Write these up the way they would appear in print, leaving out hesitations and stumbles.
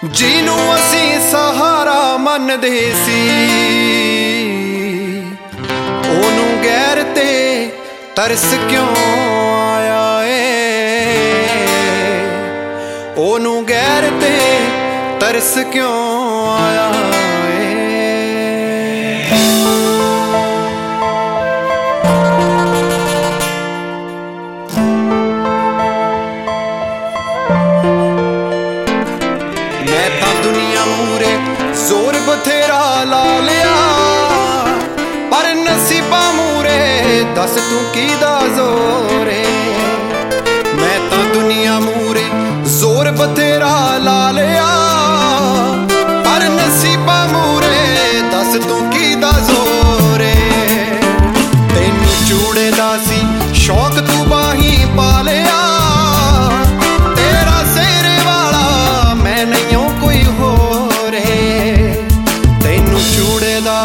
ਜਿਹਨੂੰ ਅਸੀਂ ਸਹਾਰਾ ਮੰਨਦੇ ਸੀ, ਉਹਨੂੰ ਗੈਰ ਤੇ ਤਰਸ ਕਿਉਂ ਆਇਆ ਏ, ਉਹਨੂੰ ਗੈਰ ਤੇ ਤਰਸ ਕਿਉਂ ਆਇਆ ਏ। ਮੈਂ ਤਾਂ ਦੁਨੀਆ ਮੂਰੇ ਜ਼ੋਰ ਬਥੇਰਾ ਲਾ ਲਿਆ, ਪਰ ਨਸੀਬਾਂ ਮੂਰੇ ਦੱਸ ਤੂੰ ਕਿਹਦਾ ਜ਼ੋਰ ਏ। ਮੈਂ ਤਾਂ ਦੁਨੀਆ ਮੂਰੇ ਜ਼ੋਰ ਬਥੇਰਾ ਲਾ ਲਿਆ, ਪਰ ਨਸੀਬਾਂ ਮੂਰੇ ਦੱਸ ਤੂੰ ਕਿਹਦਾ ਜ਼ੋਰ ਏ। ਤੈਨੂੰ ਚੂੜੇ ਦਾ ਸੀ ਸ਼ੌਕ ਤੂੰ ਬਾਹੀਂ ਪਾ ਲਿਆ, ਤੇਰਾ ਸਿਰ ਵਾਲਾ ਮੈਂ ਨਹੀਂ ਕੋਈ ਹੋਰ ਏ। ਤੈਨੂੰ ਚੂੜੇ ਦਾ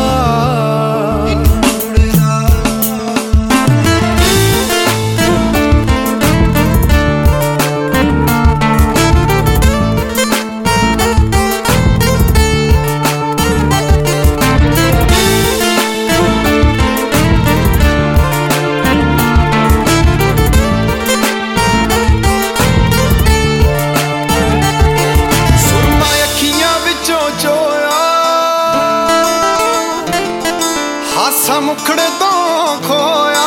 ਹਾਸਾ ਮੁਖੜੇ ਤੋਂ ਖੋਇਆ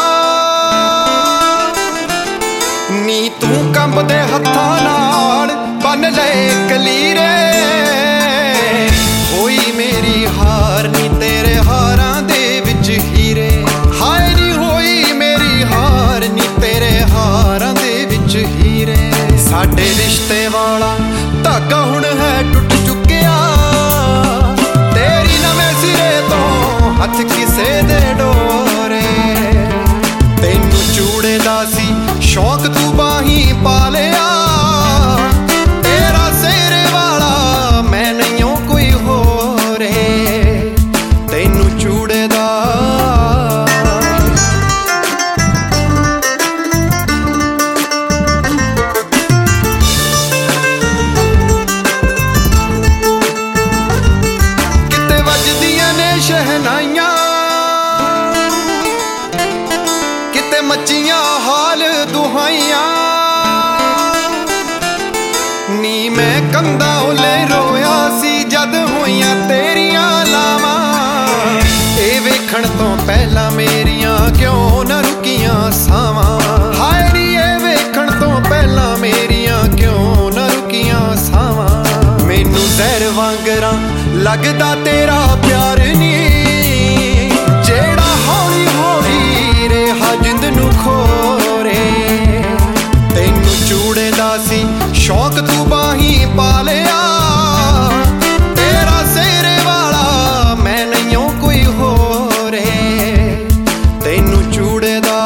ਨੀ, ਤੂੰ ਕੰਬਦੇ ਹੱਥਾਂ ਨਾਲ ਬੰਨ ਲਏ ਕਲੀਰੇ। ਹੋਈ ਮੇਰੀ ਹਾਰ ਨੀ ਤੇਰੇ ਹਾਰਾਂ ਦੇ ਵਿੱਚ ਹੀਰੇ, ਹਾਏ ਨੀ ਹੋਈ ਮੇਰੀ ਹਾਰ ਨੀ ਤੇਰੇ ਹਾਰਾਂ ਦੇ ਵਿੱਚ ਹੀਰੇ। ਸਾਡੇ ਰਿਸ਼ਤੇ ਵਾਲਾ ਧਾਗਾ ਹੁਣ ਹੈ ਟੁੱਟ ਚੁੱਕਿਆ, ਤੇਰੀ ਨਵੇਂ ਸਿਰੇ ਤੋਂ ਹੱਥ ਕਿਸੇ ਦੇ ਡੋਰੇ। ਤੈਨੂੰ ਚੂੜੇ ਦਾ ਸੀ ਸ਼ੌਕ ਤੂੰ ਬਾਹੀਂ ਪਾ ਲਿਆ, ਤੇਰਾ ਸਿਰ ਵਾਲਾ ਮੈਂ ਨਹੀਂ ਕੋਈ ਹੋਰ ਏ। ਤੈਨੂੰ ਚੂੜੇ ਦਾ ਕਿਤੇ ਵੱਜਦੀਆਂ ਨੇ ਸ਼ਹਿਨਾਈਆਂ, ਕਿਤੇ ਮੱਚੀਆਂ ਹਾਲ ਦੁਹਾਈਆਂ ਨੀ। ਮੈਂ ਕੰਧਾਂ ਉੱਲੇ ਰੋਇਆ ਸੀ ਜਦ ਹੋਈਆਂ ਤੇਰੀਆਂ ਲਾਵਾਂ, ਇਹ ਵੇਖਣ ਤੋਂ ਪਹਿਲਾਂ ਮੇਰੀਆਂ ਕਿਉਂ ਨਾ ਰੁਕੀਆਂ ਸਾਵਾਂ। ਹਾਏ ਨੀ ਇਹ ਵੇਖਣ ਤੋਂ ਪਹਿਲਾਂ ਮੇਰੀਆਂ ਕਿਉਂ ਨਾ ਰੁਕੀਆਂ ਸਾਵਾਂ। ਮੈਨੂੰ ਜ਼ਹਿਰ ਵਾਂਗਰਾਂ ਲੱਗਦਾ ਤੇਰਾ ਪਿਆਰ ਨੀ, ਜਿਹੜਾ ਹੌਲੀ ਹੌਲੀ ਰਿਹਾ ਜਿੰਦ ਨੂੰ ਖੋਰੇ। ਤੈਨੂੰ ਚੂੜੇ ਦਾ ਸੀ ਸ਼ੌਕ ਤੂੰ ਬਾਹੀਂ ਪਾ ਲਿਆ, ਤੇਰਾ ਸਿਰ ਵਾਲਾ ਮੈਂ ਨਹੀਂ ਕੋਈ ਹੋਰ ਏ। ਤੈਨੂੰ ਚੂੜੇ ਦਾ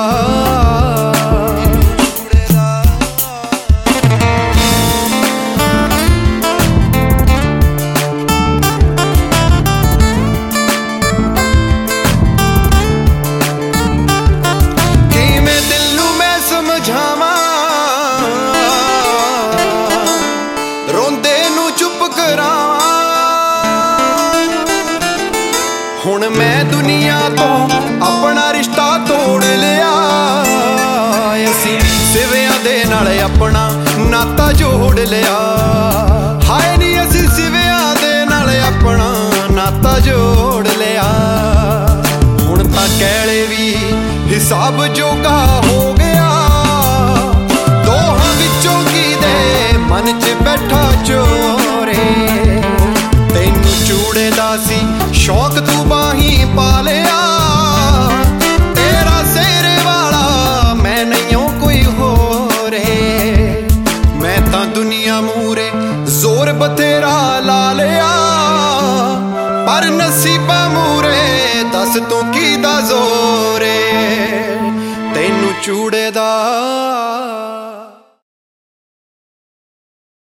ਹੁਣ ਮੈਂ ਦੁਨੀਆ ਤੋਂ ਆਪਣਾ ਰਿਸ਼ਤਾ ਤੋੜ ਲਿਆ, ਅਸੀਂ ਸਿਵਿਆਂ ਦੇ ਨਾਲ ਆਪਣਾ ਨਾਤਾ ਜੋੜ ਲਿਆ। ਹਾਏ ਨੀ ਅਸੀਂ ਸਿਵਿਆਂ ਦੇ ਨਾਲ ਆਪਣਾ ਨਾਤਾ ਜੋੜ ਲਿਆ। ਹੁਣ ਤਾਂ ਕਹਿਲੇ ਵੀ ਹਿਸਾਬ ਜੋਗਾ ਹੋ ਗਿਆ, ਦੋਹਾਂ ਵਿੱਚੋਂ ਕਿਹਦੇ ਮਨ 'ਚ ਬੈਠਾ ਚੋਰੇ। ਤੈਨੂੰ ਚੂੜੇ ਦਾ ਸੀ ਸ਼ੌਕ ਤੂੰ ਬਾਹੀਂ ਪਾ ਲਿਆ, ਤੇਰਾ ਸਿਰ ਵਾਲਾ ਮੈਂ ਨਹੀਂ ਕੋਈ ਹੋਰ ਏ। ਮੈਂ ਤਾਂ ਦੁਨੀਆ ਮੂਰੇ ਜ਼ੋਰ ਬਥੇਰਾ ਲਾ ਲਿਆ, ਪਰ ਨਸੀਬਾਂ ਮੂਰੇ ਦੱਸ ਤੂੰ ਕਿਹਦਾ ਜ਼ੋਰ ਏ। ਤੈਨੂੰ ਚੂੜੇ ਦਾ